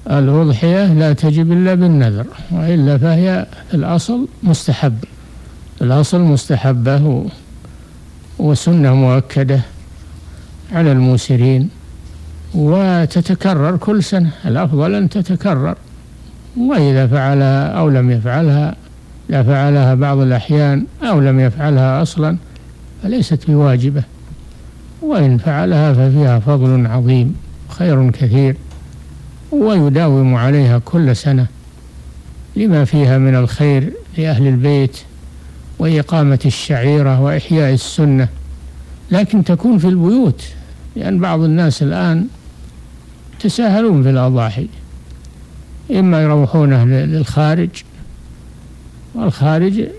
الأضحية لا تجب إلا بالنذر، وإلا فهي الأصل مستحب، الأصل مستحبة وسنة مؤكدة على الموسرين، وتتكرر كل سنة، الأفضل أن تتكرر. وإذا فعلها أو لم يفعلها، لا فعلها بعض الأحيان أو لم يفعلها أصلا، فليست بواجبة، وإن فعلها ففيها فضل عظيم خير كثير، ويداوم عليها كل سنة لما فيها من الخير لأهل البيت وإقامة الشعيرة وإحياء السنة. لكن تكون في البيوت، لأن بعض الناس الآن تساهلون في الأضاحي، إما يروحونه للخارج، والخارج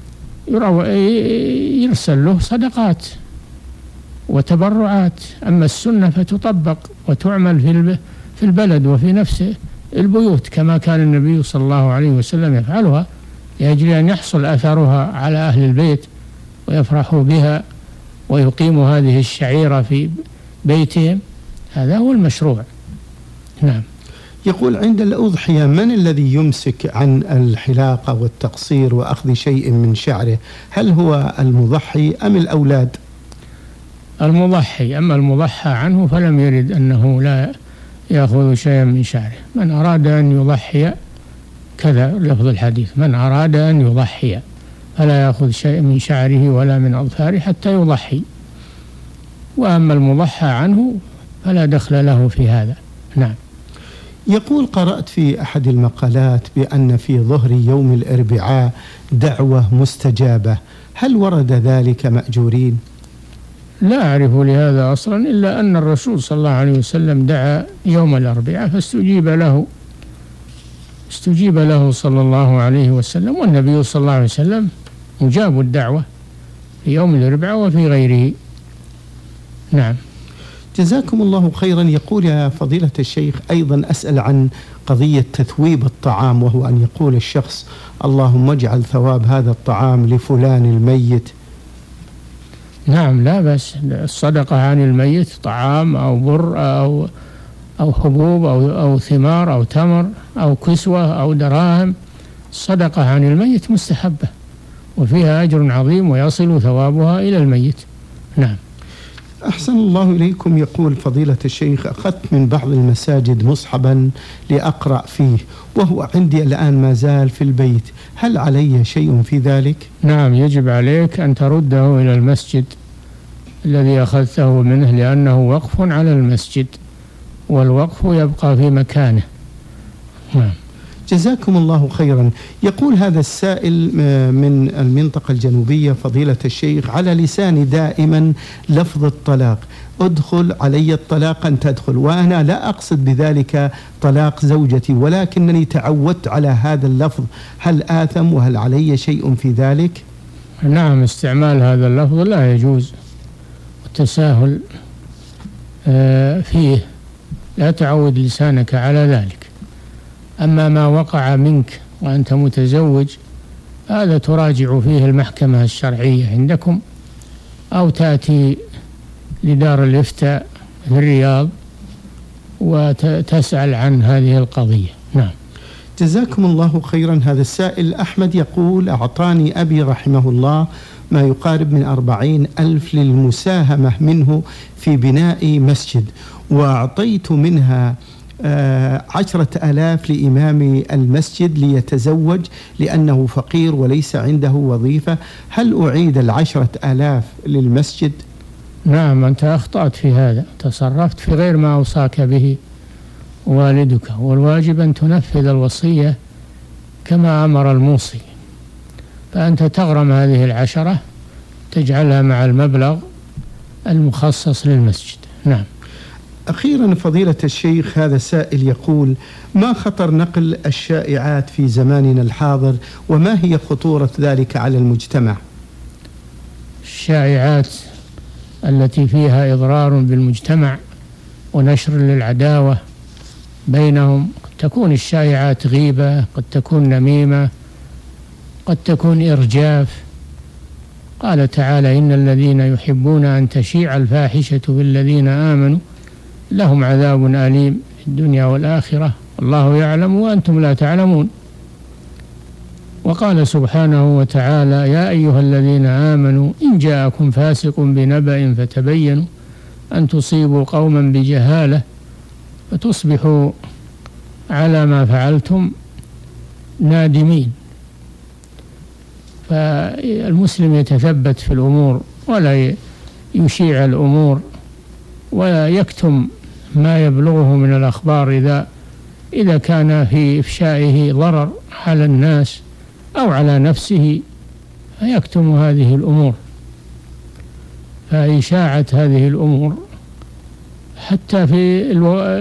يرسل له صدقات وتبرعات، أما السنة فتطبق وتعمل في البلد وفي نفس البيوت، كما كان النبي صلى الله عليه وسلم يفعلها، لأجل أن يحصل أثرها على أهل البيت ويفرحوا بها ويقيموا هذه الشعيرة في بيتهم. هذا هو المشروع. نعم. يقول: عند الأضحية من الذي يمسك عن الحلاقة والتقصير وأخذ شيء من شعره؟ هل هو المضحي أم الأولاد؟ المضحي، أما المضحى عنه فلم يرد أنه لا يأخذ شيئا من شعره. من أراد أن يضحي، كذا لفظ الحديث، من أراد أن يضحي فلا يأخذ شيئا من شعره ولا من أظفاره حتى يضحي، وأما المضحى عنه فلا دخل له في هذا. نعم. يقول: قرأت في أحد المقالات بأن في ظهر يوم الأربعاء دعوة مستجابة، هل ورد ذلك مأجورين؟ لا أعرف لهذا أصلا، إلا أن الرسول صلى الله عليه وسلم دعا يوم الأربعاء فاستجيب له صلى الله عليه وسلم، والنبي صلى الله عليه وسلم مجاب الدعوة في يوم الأربعاء وفي غيره. نعم. جزاكم الله خيرا. يقول: يا فضيلة الشيخ، أيضا أسأل عن قضية تثويب الطعام، وهو أن يقول الشخص: اللهم اجعل ثواب هذا الطعام لفلان الميت. نعم، لا بأس. الصدقة عن الميت، طعام أو بر أو حبوب أو ثمار أو تمر أو كسوة أو دراهم، الصدقة عن الميت مستحبة وفيها أجر عظيم ويصل ثوابها إلى الميت. نعم. أحسن الله إليكم. يقول فضيلة الشيخ: أخذت من بعض المساجد مصحبا لأقرأ فيه، وهو عندي الآن ما زال في البيت، هل علي شيء في ذلك؟ نعم، يجب عليك أن ترده إلى المسجد الذي أخذته منه، لأنه وقف على المسجد، والوقف يبقى في مكانه. نعم. جزاكم الله خيرا. يقول هذا السائل من المنطقة الجنوبية: فضيلة الشيخ، على لساني دائما لفظ الطلاق، ادخل علي الطلاق أن تدخل، وأنا لا أقصد بذلك طلاق زوجتي، ولكنني تعودت على هذا اللفظ، هل آثم وهل علي شيء في ذلك؟ نعم، استعمال هذا اللفظ لا يجوز، والتساهل فيه، لا تعود لسانك على ذلك. أما ما وقع منك وأنت متزوج، هذا تراجع فيه المحكمة الشرعية عندكم، أو تأتي لدار الإفتاء في الرياض وتسأل عن هذه القضية. نعم. جزاكم الله خيرا. هذا السائل أحمد يقول: أعطاني أبي رحمه الله ما يقارب من 40,000 للمساهمة منه في بناء مسجد، وأعطيت منها 10,000 لإمام المسجد ليتزوج لأنه فقير وليس عنده وظيفة، هل أعيد 10,000 للمسجد؟ نعم، أنت أخطأت في هذا، تصرفت في غير ما أوصاك به والدك، والواجب أن تنفذ الوصية كما أمر الموصي، فأنت تغرم هذه 10 تجعلها مع المبلغ المخصص للمسجد. نعم. أخيرا فضيلة الشيخ، هذا سائل يقول: ما خطر نقل الشائعات في زماننا الحاضر، وما هي خطورة ذلك على المجتمع؟ الشائعات التي فيها إضرار بالمجتمع ونشر للعداوة بينهم، قد تكون الشائعات غيبة، قد تكون نميمة، قد تكون إرجاف. قال تعالى: إن الذين يحبون أن تشيع الفاحشة بالذين آمنوا لهم عذاب أليم في الدنيا والآخرة الله يعلم وأنتم لا تعلمون. وقال سبحانه وتعالى: يا أيها الذين آمنوا إن جاءكم فاسق بنبأ فتبينوا أن تصيبوا قوما بجهالة فتصبحوا على ما فعلتم نادمين. فالمسلم يتثبت في الأمور ولا يشيع الأمور ولا يكتم ما يبلغه من الأخبار إذا كان في إفشائه ضرر على الناس أو على نفسه، فيكتم هذه الأمور. فإشاعة هذه الأمور حتى في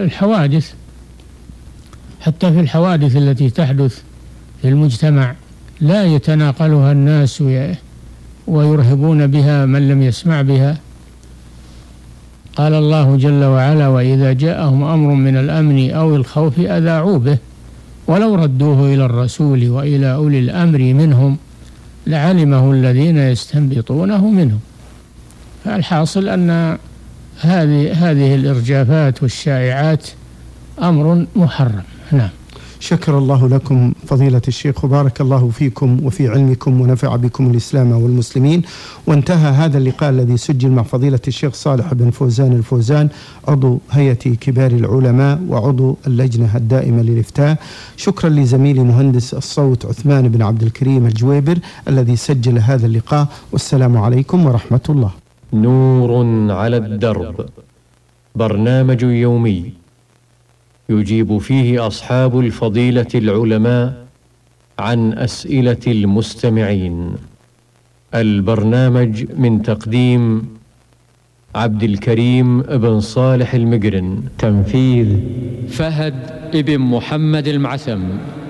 الحوادث التي تحدث في المجتمع لا يتناقلها الناس ويرهبون بها من لم يسمع بها. قال الله جل وعلا: وإذا جاءهم أمر من الأمن أو الخوف أذاعوا به ولو ردوه إلى الرسول وإلى أولي الأمر منهم لعلمه الذين يستنبطونه منهم. فالحاصل أن هذه الإرجافات والشائعات أمر محرم. نعم. شكر الله لكم فضيلة الشيخ وبارك الله فيكم وفي علمكم ونفع بكم الإسلام والمسلمين. وانتهى هذا اللقاء الذي سجل مع فضيلة الشيخ صالح بن فوزان الفوزان عضو هيئة كبار العلماء وعضو اللجنة الدائمة للإفتاء. شكرا لزميلي مهندس الصوت عثمان بن عبد الكريم الجويبر الذي سجل هذا اللقاء، والسلام عليكم ورحمة الله. نور على الدرب، برنامج يومي يجيب فيه أصحاب الفضيلة العلماء عن أسئلة المستمعين. البرنامج من تقديم عبد الكريم بن صالح المقرن، تنفيذ فهد بن محمد المعثم.